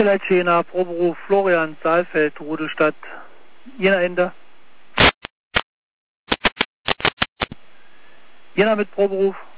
Sicherheit Jena, Proberuf Florian Saalfeld, Rudelstadt, Jena Ende. Jena mit Proberuf.